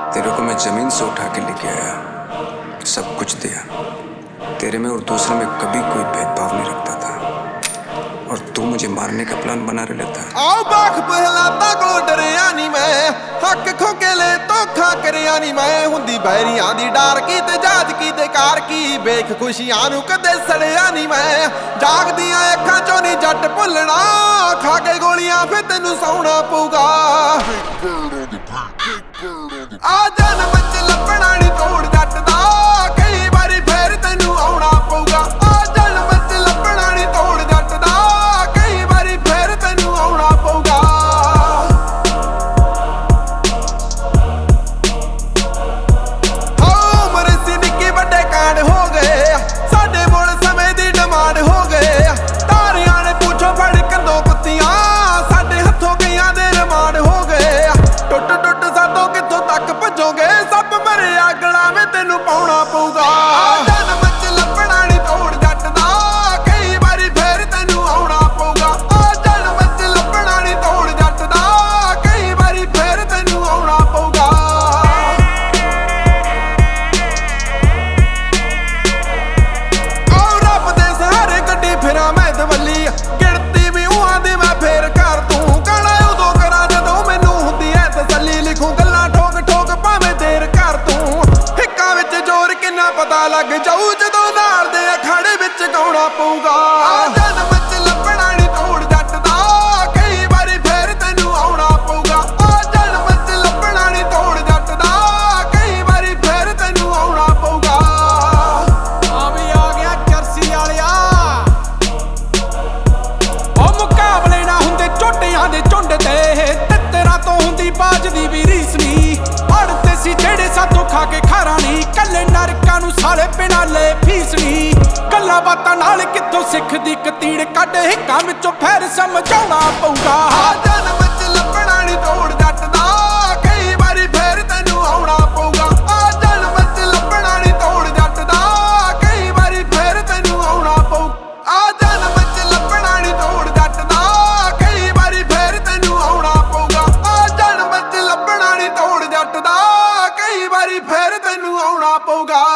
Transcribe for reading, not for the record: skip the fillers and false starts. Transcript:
तेरे को मैं जमीन से उठा के लेके आया, सब कुछ दिया। तेरे में और दूसरे में कभी कोई भेदभाव नहीं रखता था, और तू मुझे मारने का प्लान बना लेता। आओ बाख पहलाता को डरिया नहीं मैं, हक खो के ले धोखा करिया नहीं मैं। हुंदी बैरियां दी डार की ते जाज की ते कार की, वेख खुशियां नूं कदे सड़िया नहीं मैं। जागदियां अखां चों नहीं जट भुलना, खा के गोलियां फिर तैनूं सौना पऊगा। आ जन्म च लभना नहीं तोड़ जट दा, कई बारी फिर तैनूं आउणा पऊगा। आ जन्म च लभना नहीं तोड़ जट दा, कई बारी फिर तैनूं आउणा पऊगा। उम्र सी निक्की वड्डे कांड हो गए, साडे मुल समय दी डिमांड हो गए। तारियां ने पूछो फड़ कंधों कुत्तियां, साडे हत्थों गईयां दे रिमांड हो गए। टुट टुट साडों कित्थों तक भजोगे, सब मरे अगला में तैनूं पाउणा पऊगा। जन्म च लभना नहीं तोड़ जट दा, कई बारी फिर तैनूं आउणा पऊगा। जन्म च लभना नहीं तोड़ जट दा, कई बारी फिर तैनूं आउणा पऊगा। रब दे सहारे गड्डी फिरां मैं दवल्ली, गिणती भी उहां दी मैं फेर कर तूं। गाना उदों करा जदों मैनूं हुंदी ऐ तसल्ली, लिखूं गल्लां ठोक ठोक भावें देर कर तूं। हिक्कां विच जोर किन्ना पता लग जाऊ, जदों नाल दे अखाड़े विच गाउणा पऊगा। जन्म च लभना नहीं तोड़ जट दा, कई बारी फिर तैनूं आउणा पऊगा। जन्म च लभना नहीं तोड़ जट दा, कई बारी फिर तैनूं आउणा पऊगा। ਆ ਵੀ ਆ ਗਿਆ ਜਰਸੀ ਵਾਲਿਆ, ਉਹ ਮੁਕਾਬਲੇ ਨਾ ਹੁੰਦੇ ਝੋਟਿਆਂ ਦੇ ਝੁੰਡ ਤੇ, ਤਿੱਤਰਾਂ ਤੋਂ ਹੁੰਦੀ ਬਾਜ ਦੀ ਵੀ ਰੀਸ ਨੀ। ਅੜਦੇ ਸੀ ਜਿਹੜੇ ਸਾਥੋਂ ਖਾ ਕੇ ਖਾਰਾ ਨੀ, ਕੱਲੇ ਨਰਕਾਂ ਨੂੰ ਸਾਲੇ ਬਿਨਾਂ ਲੈ ਫੀਸ ਨੀ। ਗੱਲਾਂ ਬਾਤਾਂ ਨਾਲ ਕਿੱਥੋਂ ਸਿੱਖ ਦੀ ਕਤੀੜ ਕੱਢ, ਹਿੱਕਾਂ ਵਿੱਚੋਂ ਫੇਰ ਸਮਝਾਉਣਾ ਪਊਗਾ। ਜਨਮ ਚ ਲੱਭਣਾ ਨਹੀਂ ਤੋੜ ਜੱਟ ਦਾ, ਕਈ ਵਾਰੀ ਫੇਰ ਤੈਨੂੰ ਆਉਣਾ ਪਊਗਾ। ਜਨਮ ਚ ਲੱਭਣਾ ਨਹੀਂ ਤੋੜ ਜੱਟ ਦਾ, ਕਈ ਵਾਰੀ ਫੇਰ ਤੈਨੂੰ ਆਉਣਾ ਪਊ। ਜਨਮ ਚ ਲੱਭਣਾ ਨਹੀਂ ਤੋੜ ਜੱਟ ਦਾ, ਕਈ ਵਾਰੀ ਫੇਰ ਤੈਨੂੰ ਆਉਣਾ ਪਊਗਾ। ਜਨਮ ਚ ਲੱਭਣਾ ਨਹੀਂ ਤੋੜ ਜੱਟ ਦਾ, ਕਈ ਵਾਰੀ ਫੇਰ ਤੈਨੂੰ ਆਉਣਾ ਪਊਗਾ।